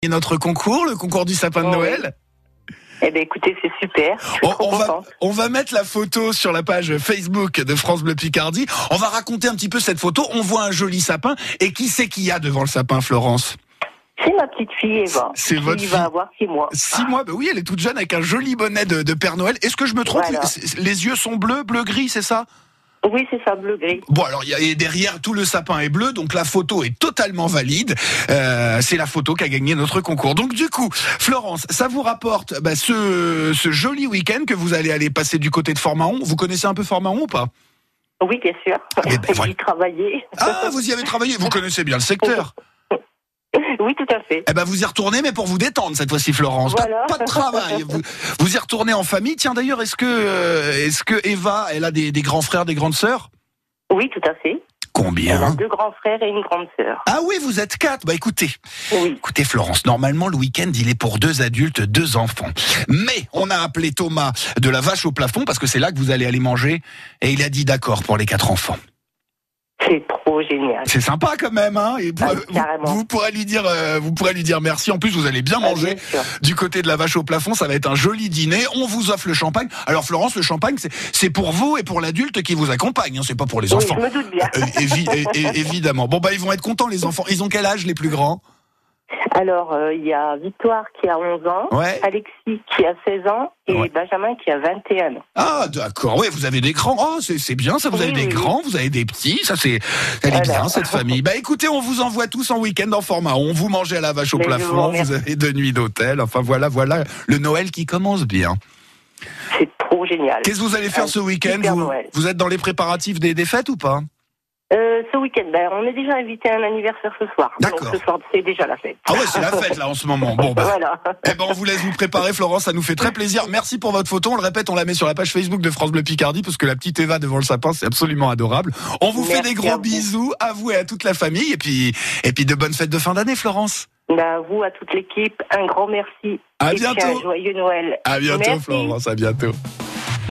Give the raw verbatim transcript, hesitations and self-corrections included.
Et notre concours, le concours du sapin de Oh, Noël. Eh bien, écoutez, c'est super. Je suis On, trop on va, contente. on va mettre la photo sur la page Facebook de France Bleu Picardie. On va raconter un petit peu cette photo. On voit un joli sapin. Et qui c'est qu'il y a devant le sapin, Florence? C'est ma petite fille, Eva. C'est qui votre fille. va avoir six mois. Six mois, bah oui, elle est toute jeune avec un joli bonnet de, de Père Noël. Est-ce que je me trompe? Voilà. Les yeux sont bleus, bleu-gris, c'est ça? Oui, c'est ça, bleu-gris. Bon, alors, il y a, et derrière, tout le sapin est bleu, donc la photo est totalement valide. Euh, c'est la photo qui a gagné notre concours. Donc, du coup, Florence, ça vous rapporte bah, ce, ce joli week-end que vous allez aller passer du côté de Fort-Mahon. Vous connaissez un peu Fort-Mahon ou pas? Oui, bien sûr. Eh ben, voilà. J'y travaillais. Ah, vous y avez travaillé, vous connaissez bien le secteur. Oui, tout à fait. Eh ben, vous y retournez, mais pour vous détendre cette fois-ci, Florence. Pas- Voilà. Pas, de travail. Vous, vous y retournez en famille. Tiens, d'ailleurs, est-ce que, euh, est-ce que Eva, elle a des, des grands frères, des grandes sœurs? Oui, tout à fait. Elle a Combien? deux grands frères et une grande sœur. Ah oui, vous êtes quatre. Bah écoutez, Oui. écoutez Florence, normalement le week-end il est pour deux adultes, deux enfants. Mais on a appelé Thomas de la Vache au Plafond parce que c'est là que vous allez aller manger et il a dit d'accord pour les quatre enfants. C'est trop génial. C'est sympa quand même, hein. Et pour- Ah, vous, carrément. vous pourrez lui dire, euh, vous pourrez lui dire merci. En plus, vous allez bien Ah, manger bien sûr. du côté de la Vache au Plafond. Ça va être un joli dîner. On vous offre le champagne. Alors Florence, le champagne, c'est, c'est pour vous et pour l'adulte qui vous accompagne. Hein. C'est pas pour les Oui, enfants. je me doute bien. Euh, évi- é- é- évidemment. Bon bah ils vont être contents les enfants. Ils ont quel âge les plus grands? Alors, euh, il y a Victoire qui a onze ans, Ouais. Alexis qui a seize ans et Ouais. Benjamin qui a vingt et un ans. Ah d'accord, oui, vous avez des grands. Oh, c'est, c'est bien, ça, vous Oui, avez des oui, grands, vous avez des petits, ça c'est, elle est Voilà. bien cette famille. Bah écoutez, on vous envoie tous en week-end en Fort-Mahon, vous mangez à la Vache au Mais je vous Plafond, remercie. vous avez deux nuits d'hôtel, enfin voilà, voilà, le Noël qui commence bien. C'est trop génial. Qu'est-ce que vous allez faire Un ce week-end? super vous, Noël. vous êtes dans les préparatifs des, des fêtes ou pas? Euh, ce week-end, ben, on est déjà invité à un anniversaire ce soir. D'accord. Donc ce soir, c'est déjà la fête. Ah ouais, c'est la fête là en ce moment. Bon bah. Voilà. Eh ben on vous laisse vous préparer Florence, ça nous fait très plaisir. Merci pour votre photo. On le répète, on la met sur la page Facebook de France Bleu Picardie parce que la petite Eva devant le sapin, c'est absolument adorable. On vous fait Merci des gros à vous. bisous à vous et à toute la famille et puis et puis de bonnes fêtes de fin d'année Florence. Ben, à vous, à toute l'équipe, un grand merci. À et puis bientôt. un joyeux Noël. À bientôt Merci. Florence, à bientôt.